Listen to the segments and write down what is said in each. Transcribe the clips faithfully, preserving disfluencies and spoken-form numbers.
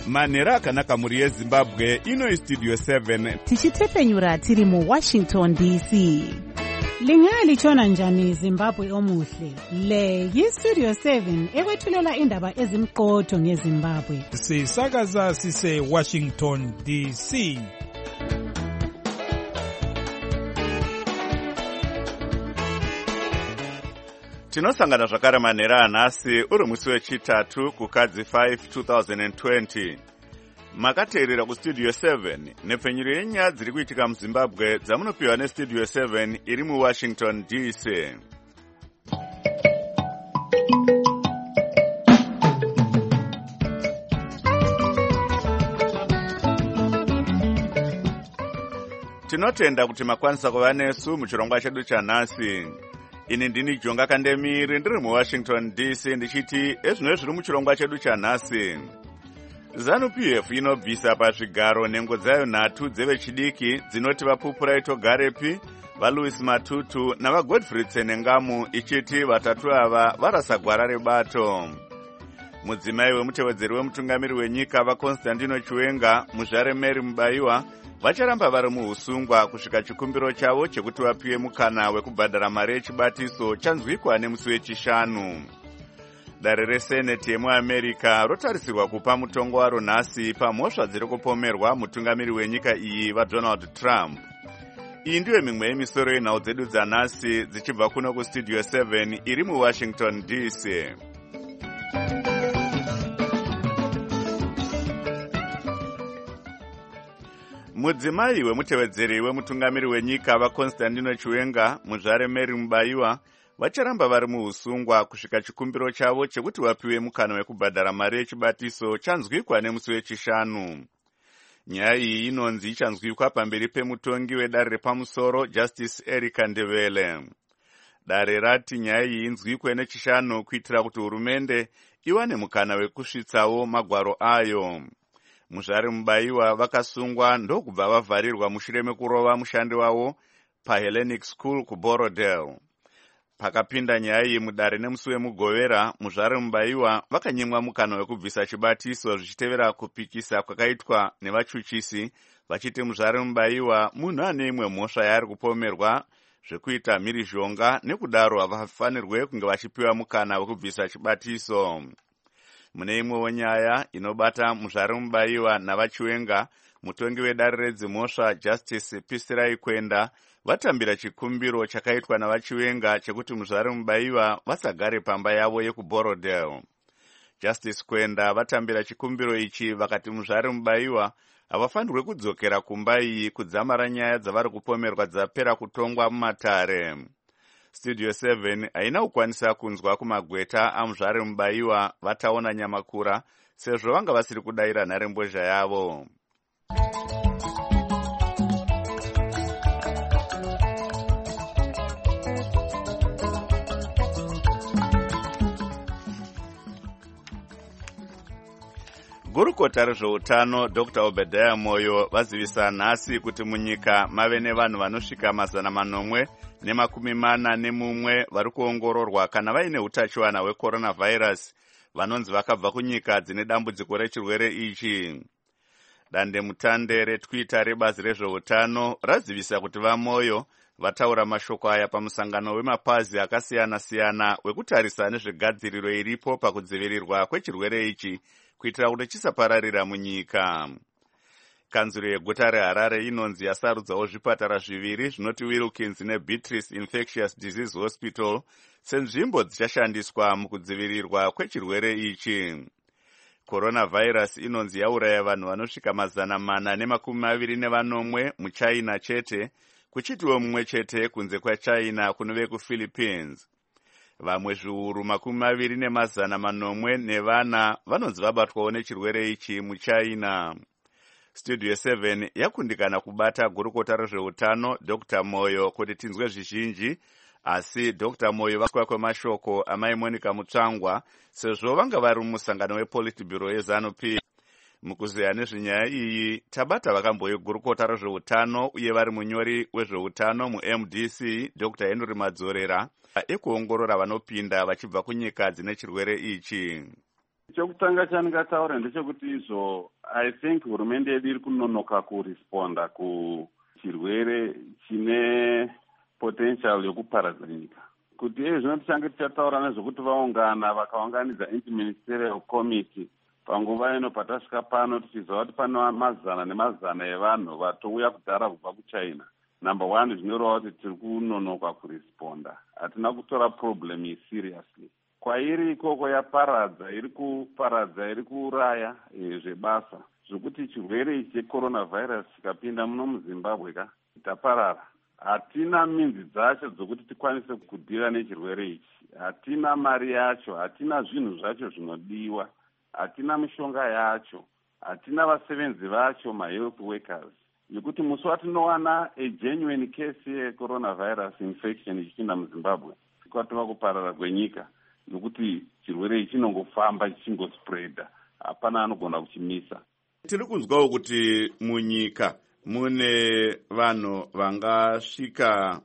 manhero akanaka mhuri yezimbabwe. Ino studio seven tichitepenyura tiri mu Washington D C. Lingalitshona njani Zimbabwe omuhle? Le yi-Studio seven ekwethulela indaba ezimqotho ngeZimbabwe. Sisakaza sise Washington D C. tinosangana zvakare manhero anhasi uri musi wechitatu kukadzi five twenty twenty. Makateerera kustudio seven nepfenyuro yenyaya dziri kuitika muzimbabwe dzamunopiwa nestudio seven iri muwashington D C. Tinotenda kuti makwanisa kuva nesu muchirongwa chedu chanhasi. Ini ndini Jonga Kandemiri ndiri muWashington D C ndichiti ezvino zviri muchirongwa chedu chanhasi. ZANU-P F inobvisa pazvigaro nhengo dzayo nhatu dzevechidiki dzinoti vaPupurai Togarepi, vaLouis Matutu navaGodfrey Tsenengamu ichiti vatatu ava varasa gwara rebato. Mudzimai wemutevedzeri wemutungamiri wenyika vaConstantino Chiwenga, muzvare Mary Mubaiwa vacharamba vari muusungwa kusvika chikumbiro chavo chekuti vapiwe mukana wekubhadhara mari yechibatiso chanzwikwa nemusi wechishanu. Dare reseneti yemuAmerica rotarisirwa kupa mutongo waro nhasi pamhosva dziri kupomerwa mutungamiri wenyika iyi vaDonald Trump. Iyi ndiyo mimwe yemisoro yenhau dzedu dzanhasi dzichibva kuno kustudio seven iri muWashington D C. Mudzimai wemutevedzeri wemutungamiri wenyika vaConstantino Chiwenga, muzvare Mary Mubaiwa vacharamba vari muusungwa kusvika chikumbiro chavo chekuti vapiwe mukana wekubhadhara mari yechibatiso chanzwikwa nemusi wechishanu. Nyaya iyi inonzi ichanzwikwa pamberi pemutongi wedare repamusoro Justice Erica Ndebele. Dare rati nyaya iyi inzwikwe nechishanu kuitira kuti hurumende iwane mukana wekusvitsawo magwaro ayo. Muzvare Mubaiwa vakasungwa ndokubva vavharirwa mushure mekurova mushandi wavo paHellenic School kuBorodale. Pakapinda nyaya iyi mudare nemusi wemugovera, muzvare Mubaiwa vakanyimwa mukana wekubvisa chibatiso zvichitevera kupikisa kwakaitwa nevachuchisi vachiti muzvare Mubaiwa munhu ane imwe mhosva yaari kupomerwa zvekuita mhirizhonga nekudaro havafanirwe kunge vachipiwa mukana wekubvisa chibatiso. Mune imwewo nyaya inobata muzvare Mubaiwa navaChiwenga, mutongi wedare redzimhosva Justice Pisirai Kwenda vatambira chikumbiro chakaitwa navaChiwenga chekuti muzvare Mubaiwa vasagare pamba yavo yekuBorodale. Justice Kwenda vatambira chikumbiro ichi vakati muzvare Mubaiwa havafanirwe kudzokera kumba iyi kudzamara nyaya dzavari kupomerwa dzapera kutongwa mumatare. Studio seven haina kukwanisa kunzwa kumagweta amuzvare Mubaiwa vataona nyamakura sezvo vanga vasiri kudayira nharembozha yavo. Gurukota rezveutano Doctor Obadiah Moyo vazivisa nhasi kuti munyika mave nevanhu vanosvika mazana manomwe nemakumi mana nemumwe vari kuongororwa kana vaine utachiwana hwecoronavirus vanonzi vakabva kunyika dzine dambudziko rechirwere ichi. Dande mutande retwitter rebazi rezveutano razivisa kuti vaMoyo vataura mashoko aya pamusangano wemapazi akasiyana-siyana wekutarisa nezvegadziriro iripo pakudzivirirwa kwechirwere ichi kuitira kuti chisapararira munyika. Kanzuro yeguta reHarare inonzi yasarudzawo zvipatara zviviri zvinoti Wilkins neBeatrice Infectious Disease Hospital senzvimbo dzichashandiswa mukudzivirirwa kwechirwere ichi. Coronavirus inonzi yauraya vanhu vanosvika mazana mana nemakumi maviri nevanomwe muChina chete, kuchitiwo mumwe chete kunze kwaChina kunove kuPhilippines. Vamwe zviuru makumi maviri nemazana manomwe nevana vanonzi vabatwawo nechirwere ichi muChina. Studio seven yakundikana kubata gurukota rezveutano Doctor Moyo kuti tinzwe zvizhinji, asi Doctor Moyo vaswa kwemashoko amai Monica Mutsvangwa sezvo vanga vari mumusangano wePolitburo yeZANU-P F. Mukuzeya nezvenyaya iyi tabata vakamboye gurukota rezveutano uye vari munyori wezveutano muM D C Doctor Henry Madzorera ekuongorora vanopinda vachibva kunyika dzine chirwere ichi. chokutanga chandingataura ndechekuti izvo I think hurumende yedu iri kunonoka kuresponda kuchirwere chine potential yokuparadza nyika. Kuti izvo tichange tichataura nezvokuti vaungana vakaunganidza interministerial committee panguva ino patasvika pano tichiziva kuti pane mazana nemazana evanhu vatouya kudhara kubva kuchina. Number one, zvinoreva kuti tiri kunonoka kuresponda, hatina kutora problem iyi seriously. Kwairi ikoko yaparadza, iri kuparadza, iri kuuraya zvebasa zvokuti chirwere ichi checoronavirus chikapinda muno muZimbabwe ka taparara. Hatina minzi dzacho dzokuti tikwanise kudhira nechirwere ichi, hatina mari yacho, hatina zvinhu zvacho zvinodiwa, hatina mishonga yacho, hatina vasevenzi vacho, mahealth workers, yekuti musi watinowana a genuine case yecoronavirus infection ichipinda muZimbabwe kwatova kuparara kwenyika, nokuti chirwere ichi chinongofamba chichingospreada, hapana anogona kuchimisa. Tiri kunzwawo kuti munyika mune vanhu vangasvika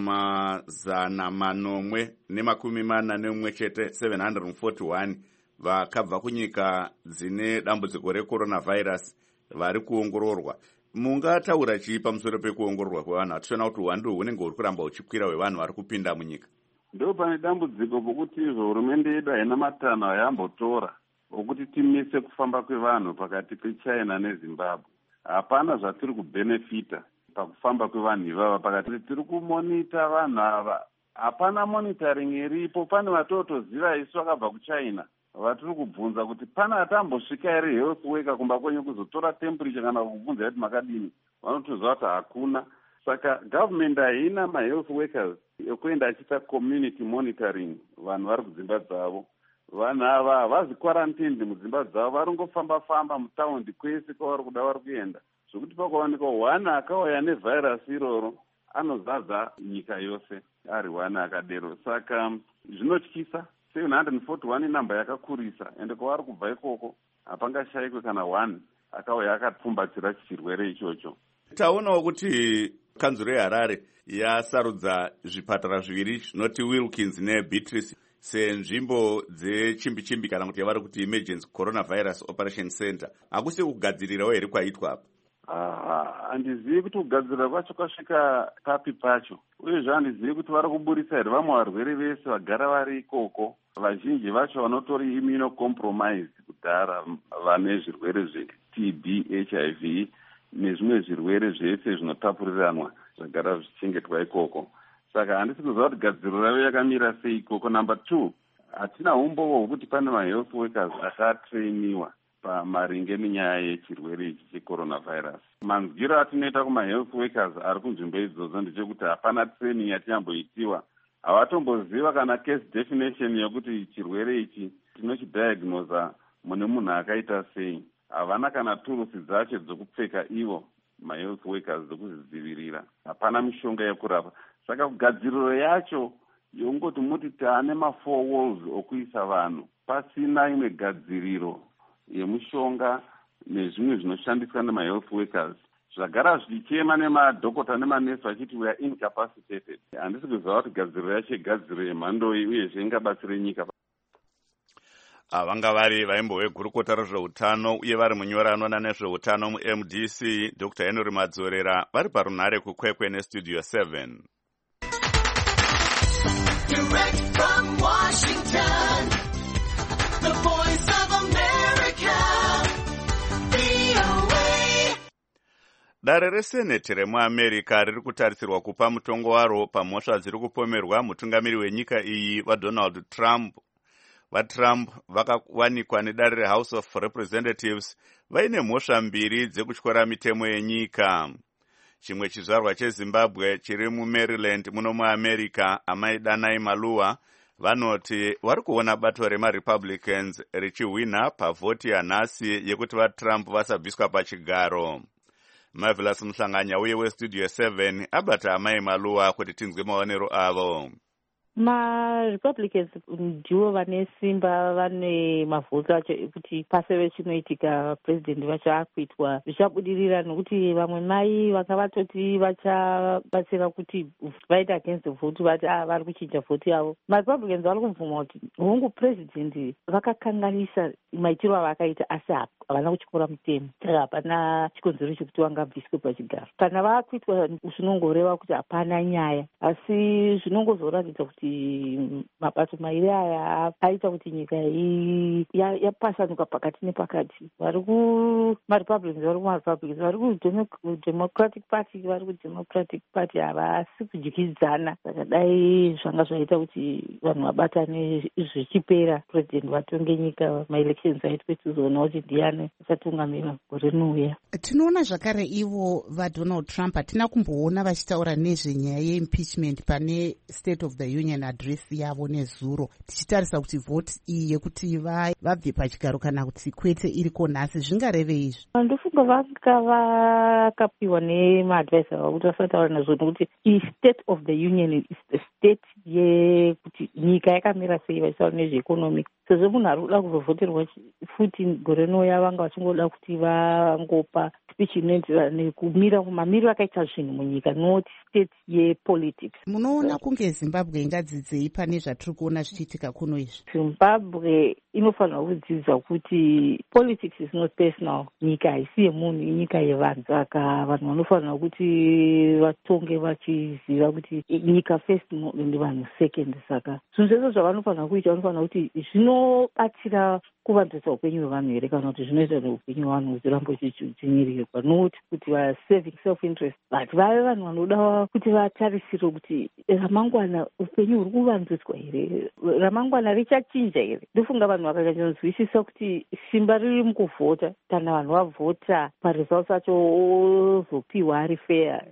mazana manomwe nemakumi mana neumwe chete seven hundred forty-one vakabva kunyika dzine dambudziko recoronavirus vari kuongororwa. Mungataura chii pamusoro pekuongororwa kwevanhu? Hatichiona kuti uwandu hunenge huri kuramba huchikwira hwevanhu vari kupinda munyika. Ndo pane dambudziko pokuti izvo hurumende yedu haina matanho ayambotora okuti timise kufamba kwevanhu pakati peChina neZimbabwe. Hapana zvatiri kubenefita pakufamba kwevanhu ivava pakati. Tiri kumonita vanhu ava, hapana monitoring iripo. Pane vatotoziva isu vakabva kuChina vatiri kubvunza kuti pana atambosvika here health worker kumba kwenyu kuzotora temperature kana kubvunza kuti makadini, vanotoziva kuti hakuna. Saka government haina mahealth workers ekuenda achiita community monitoring vanhu vari kudzimba dzavo. Vanhu ava havazi quarantined mudzimba dzavo, vari ngofamba famba mutaundi kwese kwavari kuda vari kuenda, zvokuti pakawanikwa one akauya nevhairasi iroro anozadza nyika yose ari one akadero. Saka zvinotyisa. seven hundred forty-one inamba yakakurisa, ende kwavari kubva ikoko hapangashayikwe kana one akauya akapfumbatira chirwere ichocho. Taonawo kuti kanzuro yeHarare yasarudza zvipatara zviviri zvinoti Wilkins neBeatrice senzvimbo dzechimbi-chimbi kana kuti yavari kuti emergency coronavirus operation center. Hakusi kugadzirirawo here kwaitwa apa? Handizivi kuti kugadzirira kwacho kwasvika papi pacho, uyezve handizivi kuti vari kuburisa here vamwe varwere vese vagara vari ikoko. Vazhinji vacho vanotori immunocompromised kudhara, vane zvirwere zveT B, H I V nezvimwe zvirwere zvese zvinotapuriranwa zvagara zvichengetwa ikoko. Saka handisi kuziva kuti gadziro ravo yakamira sei ikoko. Number two, hatina umbovo hwekuti pane mahealth workers akatrainiwa pamaringe nenyaya yechirwere ichi checoronavirus. Manzwiro atinoita kumahealth workers ari kunzvimbo idzodzo ndechekuti hapana training yatinyamboitiwa. Havatomboziva kana case definition yokuti chirwere ichi tinochidiagnosa mune munhu akaita sei. Havana kana turusi dzacho dzokupfeka ivo mahealth workers dzokuzvidzivirira. Hapana mishonga yekurapa. Saka kugadziriro yacho yongoti muti taane ma-four walls okuisa vanhu, pasina imwe gadziriro yemushonga nezvimwe zvinoshandiswa nemahealth workers. Zvagara zvichichema nemadhokota nemanesi vachiti we are incapacitated. Handisi kuziva kuti gadziriro yacho igadziriro yemhando iyi uyezve ingabatsire nyika. Vanga vari vaimbo vegurukota rezveutano uye vari munyoranwa nezveutano mu-M D C Doctor Henry Madzorera vari parunhare kukwekwe nestudio seven. Direct from Washington, the voice of America, V O A. Dare reseneti remuAmerica riri kutarisirwa kupa mutongo waro pamhosva dziri kupomerwa mutungamiri wenyika iyi vaDonald Trump. VaTrump vakawanikwa nedare reHouse of Representatives vaine mhosva mbiri dzekutyora mitemo yenyika. Chimwe chizvarwa cheZimbabwe chiri muMaryland muno muAmerica, amai Danai Maluwa, vanoti vari kuona bato remaRepublicans richihwina pavhoti yanhasi yekuti vaTrump vasabviswa pachigaro. Marvelous Muhlanganya uye westudio seven abata amai Maluwa kuti tinzwe maonero avo. marepublicans ndivo vane simba, vane mavhoti acho ekuti paseve chinoitika president vacho akuitwa zvichabudirira, nokuti vamwe mai vanga vatoti vachabatsira kuti vaita against the vote vati ah vari kuchinja vhoti yavo. Marepublicans vari kubvuma kuti hongu president vakakanganisa maitiro avakaita asi havana kuchikora mutemo, saka hapana chikonzero chekuti vangabviswe pachigaro. Kana vakuitwa zvinongoreva kuti hapana nyaya, asi zvinongozoratidza kuti mabato mairi aya aita kuti nyika iyi yapasanuka pakati nepakati. Vari kumarepublicans vari kumarepublicans, vari kudemocratic party vari kudemocratic party havasi kudyidzana. Saka dai zvanga zvaita kuti vanhu vabatane zvichipera president vatonge nyika, maelections aitwe tizoona kuti ndiani achatungamira gore rinouya. Tinoona zvakare ivo vaDonald Trump hatina kumboona vachitaura nezvenyaya yeimpeachment pane State of the Union address yavo nezuro, tichitarisa kuti vhoti iyi yekuti vabve pachigaro kana kuti kwete iriko nhasi, zvingareve izvi? Ndofunga vanga vakapiwa nemaadvaisa avo kuti vasataura nazvo, nokuti i State of the Union is the state yekuti nyika yakamira sei, vachitaura nezveeconomic. Sezvo munhu ari kuda kuzovhoterwa futi gore rinouya, vanga vachingoda kuti vangopa speech inoenderana nekumira mamiriro akaita zvinhu munyika, not state yepolitics. Munoona kunge Zimbabwe ingadzidzei pane zvatiri kuona zvichiitika kuno izvi? Zimbabwe inofanira kudzidza kuti politics is not personal. Nyika haisi yemunhu, inyika yevanhu. Saka vanhu vanofanira kuti vatonge vachiziva kuti nyika first ndi vanhu second. Saka zvinhu zvese zvavanofanira kuita, vanofanira kuti zvinobatsira kuvandudzwa upenyu hwevanhu here, kana kuti zvinoita kuti upenyu hwevanhu huchirambo huchidzvinyirirwa, nokuti kuti vasaving self interest, but vave vanhu vanoda kuti vatarisire kuti ramangwana upenyu huri kuvandudzwa here, ramangwana richachinja here. Ndofunga vanhu vakanyatsanzwisisa kuti simba riri mukuvhota, kana vanhu vavhota paresults acho ozopiwa ari fair.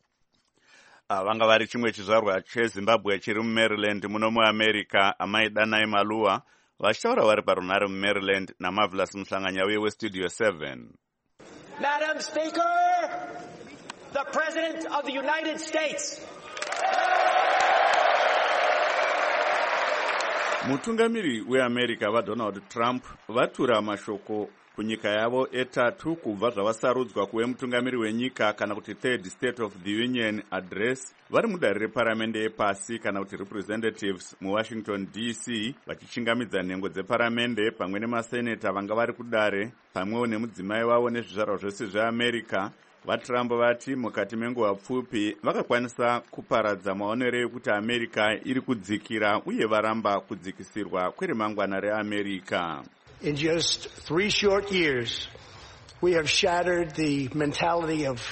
Vanga vari chimwe chizvarwa chezimbabwe chiri mumaryland muno muamerica, amai Danai Maluwa vachitaura vari parunhare mumaryland naMarvelous Muhlanganya uye westudio seven. Madam Speaker, the President of the United States. Mutungamiri weAmerica vaDonald Trump vatura mashoko kunyika yavo etatu kubva zvavasarudzwa kuve mutungamiri wenyika kana kuti third State of the Union address vari mudare reparamende yepasi kana kuti representatives muWashington D C, vachichingamidza nhengo dzeparamende pamwe nemaseneta vanga vari kudare pamwewo nemudzimai wavo nezvizvarwa zvose zveAmerica. VaTrump vati mukati menguva pfupi vakakwanisa kuparadza maonero ekuti America iri kudzikira uye varamba kudzikisirwa kweremangwana reAmerica. In just three short years, we have shattered the mentality of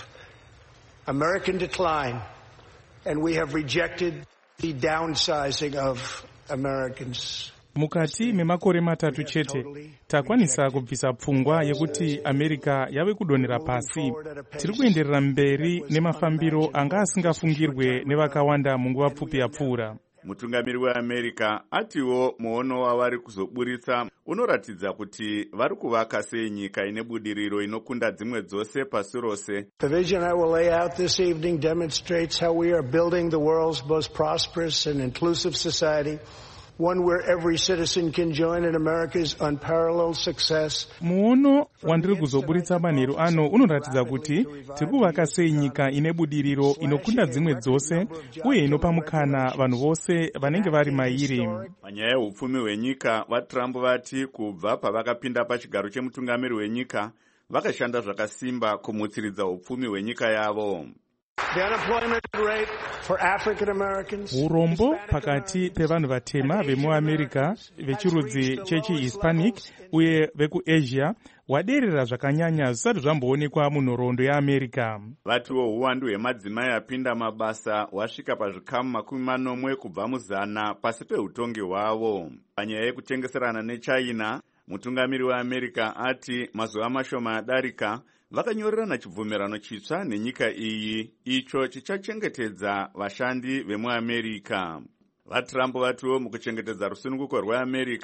American decline, and we have rejected the downsizing of Americans. Mukati memakore matatu chete takwanisa kubvisa pfungwa yekuti America yave kudonhera pasi. Tiri kuenderera mberi nemafambiro anga asingafungirwe nevakawanda munguva pfupi yapfuura. Mutungamiri weAmerica atiwo muono wavari kuzoburitsa unoratidza kuti vari kuvaka sei nyika ine budiriro inokunda dzimwe dzose pasi rose. The vision I will lay out this evening demonstrates how we are building the world's most prosperous and inclusive society, one where every citizen can join in America's unparalleled success. Muono wandiri kuzoburitsa manheru ano unoratidza kuti tiri kuvaka sei nyika ine budiriro inokunda dzimwe dzose uye inopa mukana vanhu vose vanenge vari mairi. Panyaya yeupfumi hwenyika, vaTrump vati kubva pavakapinda pachigaro chemutungamiri wenyika vakashanda zvakasimba kumutsiridza upfumi hwenyika yavo. The unemployment rate for African Americans. Urombo pakati pevanhu vatema vemuAmerica vechirudzi chechihispanic uye vekuAsia waderera zvakanyanya zvisati zvamboonekwa munhoroondo yeAmerica. Vatiwo uwandu hwemadzimai apinda mabasa wasvika pazvikamu makumi manomwe kubva muzana pasi peutongi hwavo. Panyaya yekutengeserana neChina, mutungamiri weAmerica ati mazuva mashoma adarika vakanyorerana chibvumirano chitsva nenyika iyi, icho chichachengetedza vashandi vemuAmerica. VaTrump vatiwo mukuchengetedza rusununguko rweAmerica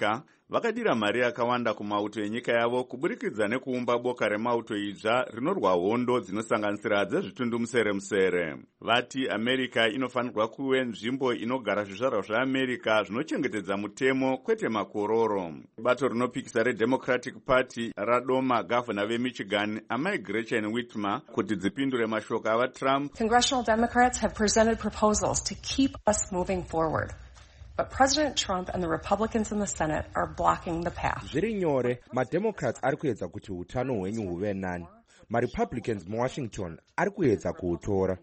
vakadira mari yakawanda kumauto enyika yavo kuburikidza nekuumba boka remauto idzva rinorwa hondo dzinosanganisira dzezvitundumusere musere. Vati America inofanirwa kuve nzvimbo inogara zvizvarwa zveAmerica zvinochengetedza mutemo kwete makororo. Bato rinopikisa reDemocratic Party radoma gavhana veMichigan amai Gretchen Whitmer kuti dzipindure mashoko avaTrump. Congressional Democrats have presented proposals to keep us moving forward. But President Trump and the Republicans in the Senate are blocking the path. Zviri nyore, maDemocrats ari kuedza kuti utano hwenyu huve nani. MaRepublicans muWashington ari kuedza kuutora.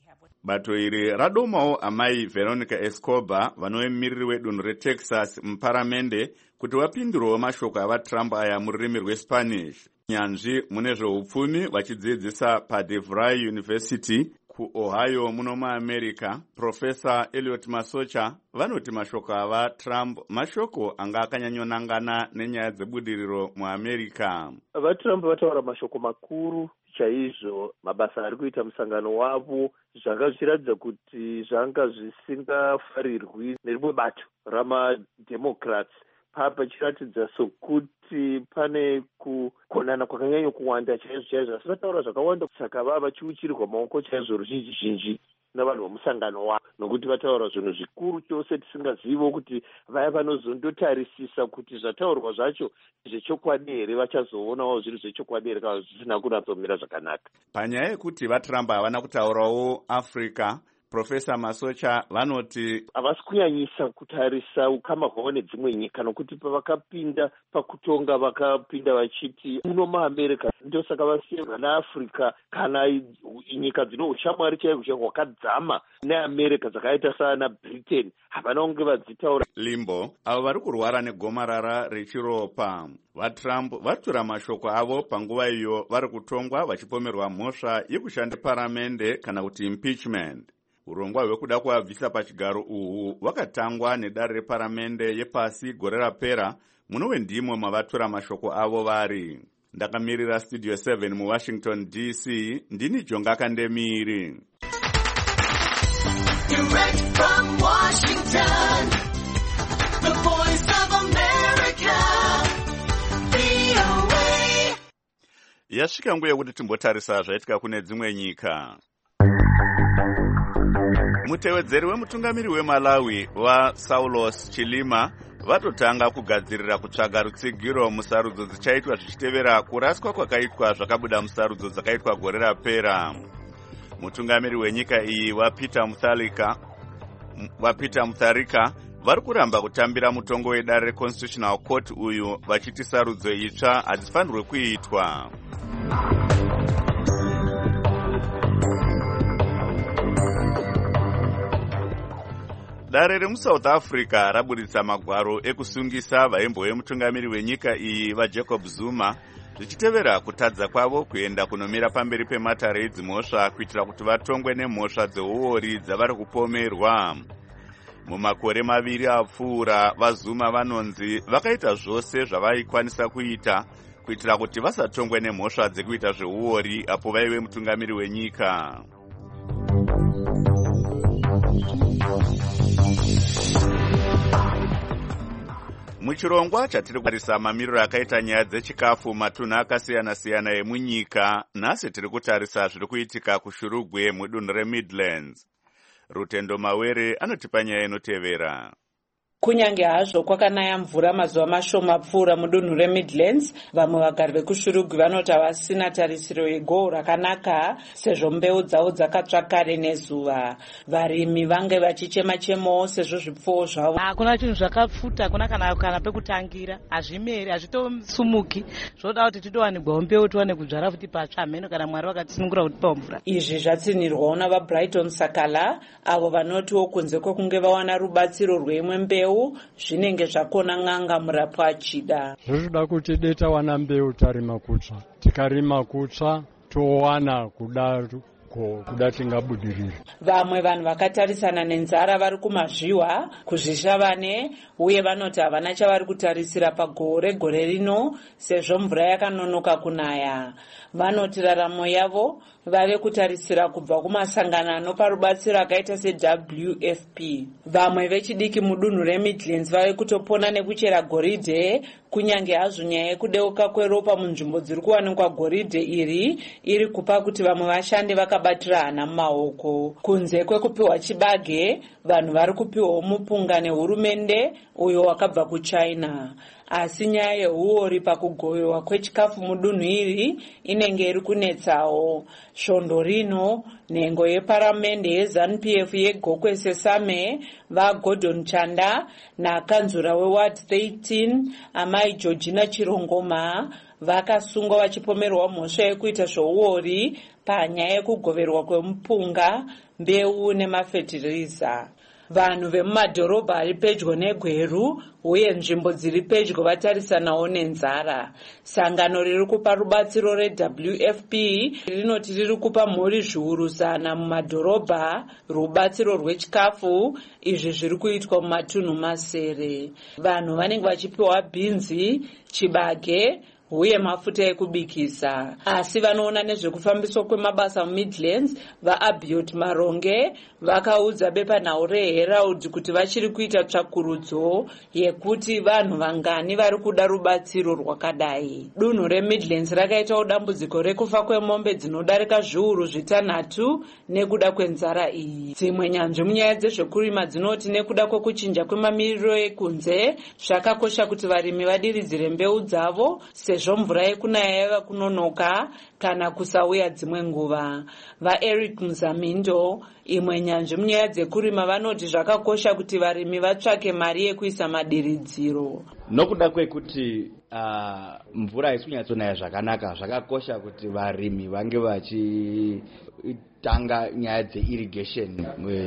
Bato iri radomawo amai Veronica Escobar vanoemiriri wedunhu reTexas muparamende kuti vapindurewo mashoko avaTrump aya mururimi rweSpanish. Nyanzvi mune zveupfumi vachidzidzisa paDeVry University kuOhio muno muAmerica, Professor Elliot Masocha vanoti mashoko ava Trump mashoko anga akanyanyonangana nenyaya dzebudiriro muAmerica. VaTrump vataura mashoko makuru chaizvo. Mabasa ari kuita musangano wavo zvanga zvichiratidza kuti zvanga zvisingafarirwi nerimwe bato ramaDemocrats. Papa chiratidza sokuti pane kukonana kwakanyanya kuwanda chaizvo chaizvo. Asi vataura zvakawanda saka vava vachiuchirirwa maoko chaizvo ruzhinji zhinji navanhu vomusangano wavo, nokuti vataura zvinhu zvikuru chose tisingaziviwo kuti vaya vanozondotarisisa kuti zvataurwa zvacho zvechokwadi here vachazoonawo zviri zvechokwadi here kana zvisina kunatsomira zvakanaka. Panyaya yekuti vaTrump havana kutaurawo Africa, Professor Masocha vanoti havasi kunyanyisa kutarisa ukama hwavo nedzimwe nyika, nokuti pavakapinda pakutonga vakapinda vachiti uno muAmerica, ndosaka vasiyana naAfrica kana nyika dzino ushamwari chaihwo chaihwo hwakadzama neAmerica dzakaita sana Britain havana kunge vadzitaura. Limbo avo vari kurwara negomarara rechiropa. VaTrump vatura mashoko avo panguva iyo vari kutongwa vachipomerwa mhosva yekushanda paramende kana kuti impeachment. Urongwa hwekuda kuabvisa pachigaro uhu hwakatangwa nedare reparamende yepasi gore rapera, munove ndimo mavatura mashoko avo vari. Ndakamirira Studio seven muWashington D C, ndini Jonga Kandemiri. Direct from Washington, the voice of America, V O A. Yasvika nguva yekuti timbotarisa zvaitika kune dzimwe nyika. Mutevedzeri wemutungamiri weMalawi waSaulos Chilima vatotanga kugadzirira kutsvaga rutsigiro musarudzo dzichaitwa zvichitevera kuraswa kwakaitwa zvakabuda musarudzo dzakaitwa gore rapera. Mutungamiri wenyika iyi waPeter Mutharika waPeter Mutharika vari kuramba kutambira mutongo wedare reConstitutional Court uyu vachiti sarudzo itsva hadzifanirwe kuitwa. Dare remuSouth Africa rabudisa magwaro ekusungisa vaimbo vemutungamiri wenyika iyi vaJacob Zuma zvichitevera kutadza kwavo kuenda kunomira pamberi pematare edzimhosva kuitira kuti vatongwe nemhosva dzeuori dzavari kupomerwa. Mumakore maviri apfuura vaZuma vanonzi vakaita zvose zvavaikwanisa kuita kuitira kuti vasatongwe nemhosva dzekuita zveuori apo vaive mutungamiri wenyika. Muchirongwa chatiri kutarisa mamiriro akaita nyaya dzechikafu matunhu akasiyana-siyana emunyika, nhasi tiri kutarisa zviri kuitika kuShurugwe mudunhu reMidlands. Rutendo Mawere anotipa nyaya inotevera. Kunyange hazvo kwakanaya mvura mazuva mashoma pfuura mudunhu reMidlands, vamwe vagari vekuShurugwe vanoti havasina tarisiro yegohwo rakanaka sezvo mbeu dzavo dzakatsva kare nezuva. Varimi vange vachichema-chemawo sezvo zvipfuwo zvavo hakuna chinhu zvakapfuta, hakuna kana kana pekutangira, hazvimeri, hazvitosumuki. Zvoda kuti tidowanirwawo mbeu tiwane kudzvara futi patsva mheno kana Mwari vakatisunungura kutipawo mvura. Izvi zvatsinirwawo navaBrighton Sakala avo vanotiwo kunze kwekunge vawana rubatsiro rweimwe mbeu zvinenge zvakona n'anga murapwa achida. Zvoda kuti deta wana mbeu tarima kutsva, tikarima kutsva towana kudaro uko kuda tingabudirire. Vamwe vanhu vakatarisana nenzara vari kumazviwa kuzvishavane uye vanoti havana chavari kutarisira pagore gore rino sezvo mvura yakanonoka kunaya. Vanoti raramo yavo vave kutarisira kubva kumasangano anopa rubatsiro akaita seW F P. Vamwe vechidiki mudunhu reMidlands vave kutopona nekuchera goridhe, kunyange hazvo nyaya yekudeuka kweropa munzvimbo dziri kuwanikwa goridhe iri iri kupa kuti vamwe vashande vakabatira hana mumaoko. Kunze kwekupiwa chibage, vanhu vari kupiwawo mupunga nehurumende uyo wakabva kuChina. Asi nyaya yeuori pakugoyewa kwechikafu mudunhu iri inenge iri kunetsawo. Svondo rino, nhengo yeparamende yeZANU-P F yeGokwe Sesame, vaGordon Chanda nakanzura weward thirteen amai Georgina Chirongoma vakasungwa vachipomerwa mhosva yekuita zvouori panyaya yekugoverwa kwemupunga, mbeu nemafetiriza. Vanhu vemumadhorobha ari pedyo neGweru uye nzvimbo dziri pedyo vatarisanawo nenzara. Sangano riri kupa rubatsiro reW F P rinoti riri kupa mhuri zviuru zana mumadhorobha rubatsiro rwechikafu. Izvi zviri kuitwa mumatunhu masere. Vanhu vanenge vachipiwa bhinzi, chibage uye mafuta ekubikisa. Asi vanoona nezvekufambiswa kwemabasa muMidlands vaAbiot Maronge vakaudza bepanhau reHerald kuti vachiri kuita tsvakurudzo yekuti vanhu vangani vari kuda rubatsiro rwakadai. Dunhu reMidlands rakaitawo dambudziko rekufa kwemombe dzinodarika zviuru zvitanhatu nekuda kwenzara iyi. Dzimwe nyanzvi munyaya dzezvekurima dzinoti nekuda kwekuchinja kwemamiriro ekunze zvakakosha kuti varimi vadiridzire mbeu dzavo sezvo mvura yekunaya yava kunonoka kana kusauya dzimwe nguva. VaEric Muzamindo, imwe nyanzvi munyaya dzekurima, vanoti zvakakosha kuti varimi vatsvake mari yekuisa madiridziro. Nokuda kwekuti uh, mvura haisi kunyatsonaya zvakanaka, zvakakosha kuti varimi vange vachi tanga nyaya dzeirrigation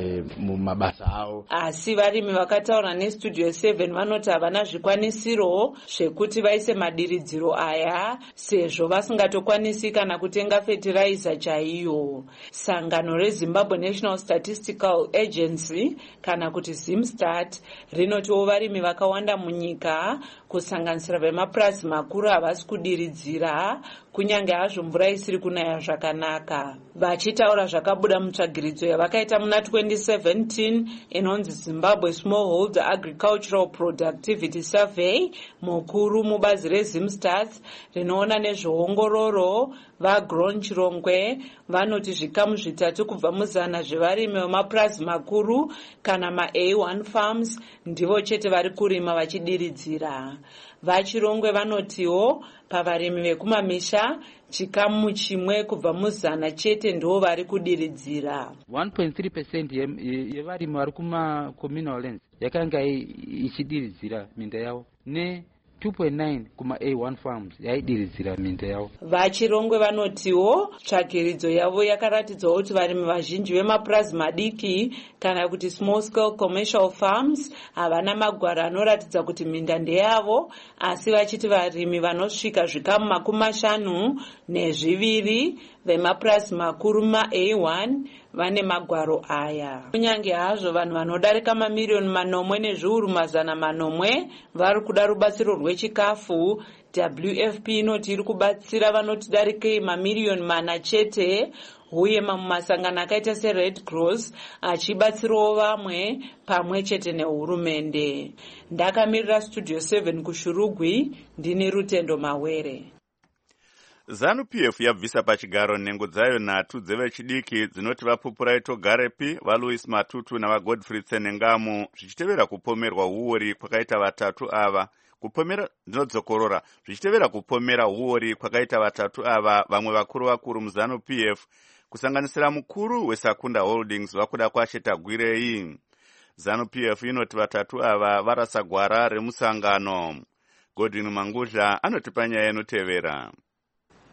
mumabasa avo. Asi varimi vakataura neStudio seven vanoti havana zvikwanisiro zvekuti vaise madiridziro aya sezvo vasingatokwanisi kana kutenga fertilizer chaiyo. Sangano reZimbabwe National Statistical Agency kana kuti ZimStat rinotiwo varimi vakawanda munyika kusanganisira vemapurazi makuru havasi kudiridzira kunyange hazvo mvura isiri kunaya zvakanaka. Vachitaura zvakabuda mutsvagiridzo yavakaita muna twenty seventeen inonzi Zimbabwe Smallholder Agricultural Productivity Survey, mukuru mubazi reZimStats rinoona nezveongororo vaGron Chirongwe vanoti zvikamu zvitatu kubva muzana zvevarimi vemapurazi makuru kana maA one farms ndivo chete vari kurima vachidiridzira. VaChirongwe vanotiwo pavarimi vekumamisha chikamu chimwe kubva muzana chete ndivo vari kudiridzira. one point three percent yevarimi vari kuma-communal lands yakanga ichidiridzira minda yavo ne two point nine kumaA one farms yaidiridzira minda yavo. VaChirongwe vanotiwo tsvagiridzo yavo yakaratidzawo kuti varimi vazhinji vemapurazi madiki kana kuti small scale commercial farms havana magwaro anoratidza kuti minda ndeyavo, asi vachiti varimi vanosvika zvikamu makumi mashanu nezviviri vemapurazi makuru maA one vane magwaro aya. Kunyange hazvo vanhu vanodarika mamiliyoni manomwe nezviuru mazana manomwe vari kuda rubatsiro rwechikafu, W F P inoti iri kubatsira vanoti darikei mamiliyoni mana chete uye mamwe masangano akaita seRed Cross achibatsirawo vamwe pamwe chete nehurumende. Ndakamirira Studio seven kuShurugwi, ndini Rutendo Mawere. ZANU-P F yabvisa pachigaro nhengo dzayo nhatu dzevechidiki dzinoti vaPupurai Togarepi, vaLouis Matutu navaGodfrey Tsenengamu zvichitevera kupomerwa uori kwakaita vatatu ava. Kupomera ndinodzokorora zvichitevera kupomera uori kwakaita vatatu ava vamwe vakuru vakuru muZANU-P F kusanganisira mukuru weSakunda Holdings vakuda kwacheta Gwirei. ZANU-P F inoti vatatu ava varasa gwara remusangano. Godwin Mangudla anotipa nyaya inotevera.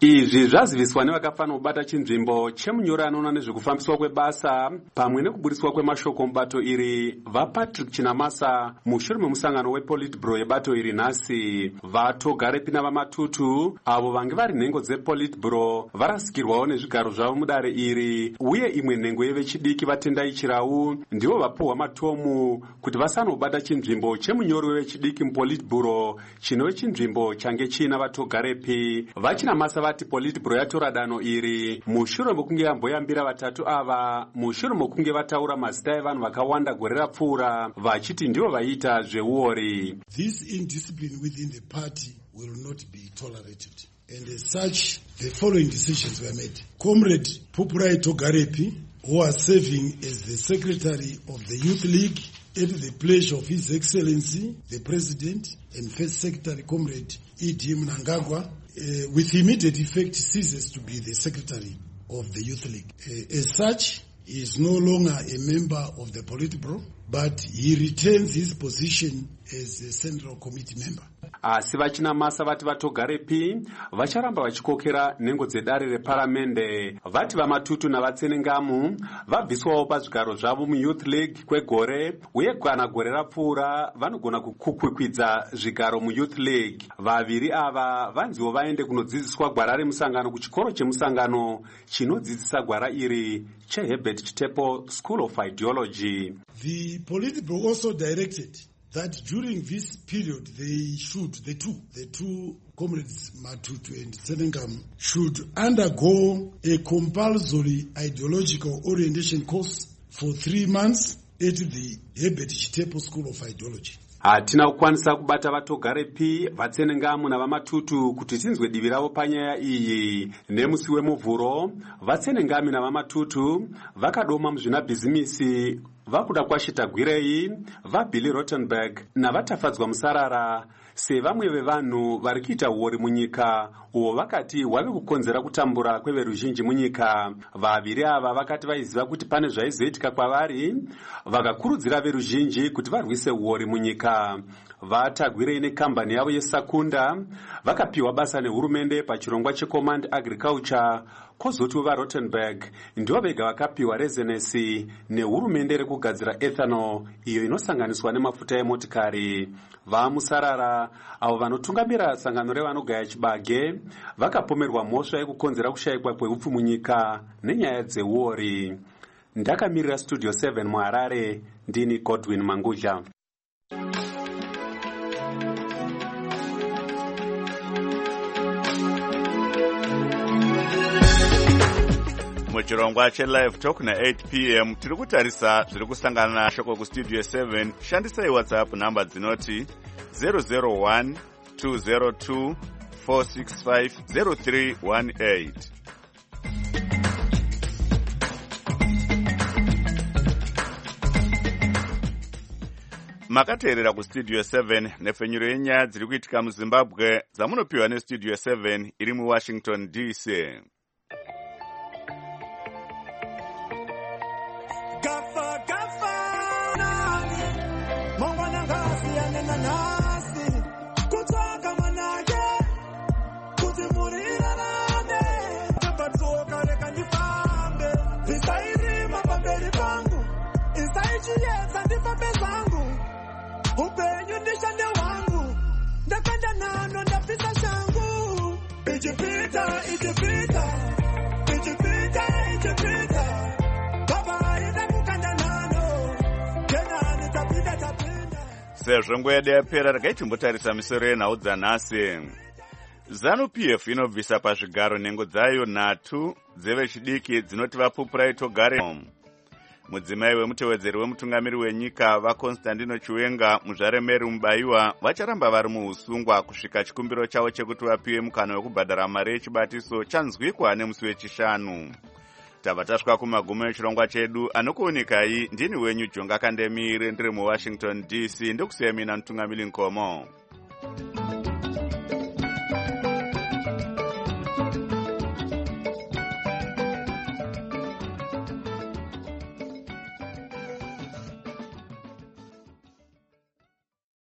Izvi zvaziviswa nevakafanira kubata chinzvimbo chemunyori anoona nezvekufambiswa kwebasa pamwe nekuburiswa kwemashoko mubato iri vaPatrick Chinamasa mushure memusangano wePolitburo yebato iri nhasi. VaTogarepi navaMatutu avo vange vari nhengo dzePolitburo varasikirwawo nezvigaro zvavo mudare iri, uye imwe nhengo yevechidiki vaTendai Chirau ndivo vapuhwa matomu kuti vasanobata chinzvimbo chemunyori wevechidiki muPolitburo chinove chinzvimbo change chiina vaTogarepi. VaChinamasa vati Politburo yatora danho iri mushure mokunge yamboyambira vatatu ava mushure mokunge vataura mazita evanhu vakawanda gore rapfuura vachiti ndivo vaiita zveuori. This indiscipline within the party will not be tolerated, and as such the following decisions were made. Comrade Pupurai Togarepi, who was serving as the secretary of the Youth League at the pleasure of His Excellency the President and First Secretary Comrade E D Mnangagwa, Uh, with immediate effect ceases to be the secretary of the Youth League. Uh, as such, he is no longer a member of the Politburo, but he retains his position as a Central Committee member. Asi vaChinamasa vati vaTogarepi vacharamba vachikokera nhengo dzedare reparamende. Vati vaMatutu navatsenengamu vabviswawo pazvigaro zvavo muYouth League kwegore, uye kana gore rapfuura vanogona kukwikwidza zvigaro muYouth League. Vaviri ava vanziwo vaende kunodzidziswa gwara remusangano kuchikoro chemusangano chinodzidzisa gwara iri cheHerbert Chitepo School of Ideology. The Politburo also directed that during this period they should, the two, the two comrades Matutu and Tsenengam should undergo a compulsory ideological orientation course for three months at the Herbert Chitepo School of Ideology. Hatina kukwanisa kubata vaTogarepi, vaTsenengamu navaMatutu kuti tinzwe divi ravo panyaya iyi. Nemusi wemuvhuro, vaTsenengami navaMatutu vakadoma muzvinabhizimisi vakuda kwashita Gwirei, vaBilly Rottenberg navatafadzwa Musarara sevamwe vevanhu vari kuita uori munyika, uvo vakati wave kukonzera kutambura kweveruzhinji munyika. Vaviri ava vakati vaiziva kuti pane zvaizoitika kwavari, vakakurudzira veruzhinji kuti varwise uori munyika. VaTagwirei nekambani yavo yeSakunda vakapiwa basa nehurumende pachirongwa cheCommand Agriculture, kozoti vaRottenberg ndivo vega vakapiwa rezenesi nehurumende rekugadzira ethanol iyo inosanganiswa nemafuta emotikari. VaMusarara avo vanotungamira sangano revanogaya chibage vakapomerwa mhosva yekukonzera kushayikwa kweupfu munyika nenyaya dzeuori. Ndakamirira Studio seven muHarare, ndini Godwin Mangudya. Muchirongwa cheLive Talk na eight p m tiri kutarisa zviri kusangana shoko kustudio seven. Shandisai WhatsApp namba dzinoti zero zero one two zero two four six five zero three one eight. Makateerera kustudio seven nefenyuro yenyaya dziri kuitika muZimbabwe dzamunopiwa nestudio seven iri muWashington D C. Upenyu ndishande wangu ndakanda nano ndapisa shangu ichipita ichipita ichipita ichipita baba ida kukanda nano tena nitapita tapita. Sezvo nguva yedu yapera regai timbotarisa misoro yenhau dzanhasi. ZANU-P F inobvisa pazvigaro nhengo dzayo nhatu dzevechidiki dzinoti vaPupurai Togarepi. Mudzimai wemutevedzeri wemutungamiri wenyika vaConstantino Chiwenga muZvaremeri Mubayiwa vacharamba vari muusungwa kusvika chikumbiro chavo chekuti vapiwe mukana wekubhadhara mari yechibatiso chanzwikwa nemusi wechishanu. Tabva tasvika kumagumo echirongwa chedu, anokuonikai ndini wenyu Jonga Kandemire ndiri muWashington D C, ndokusiyai mina mutungamiri Nkomo.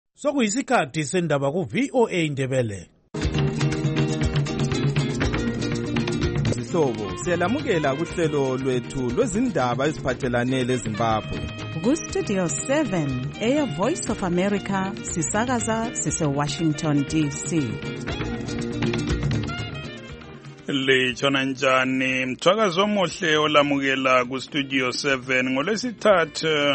Sokuyisikhathi sendaba ku V O A Ndebele. bahlobo, siyalamukela kuhlelo lwethu lwezindaba eziphathelane leZimbabwe. Ku-Studio seven, Air Voice of America, sisakaza sise-Washington D C. Litshona njani mthwakazi omuhle olamukela ku-Studio seven ngolwesithathu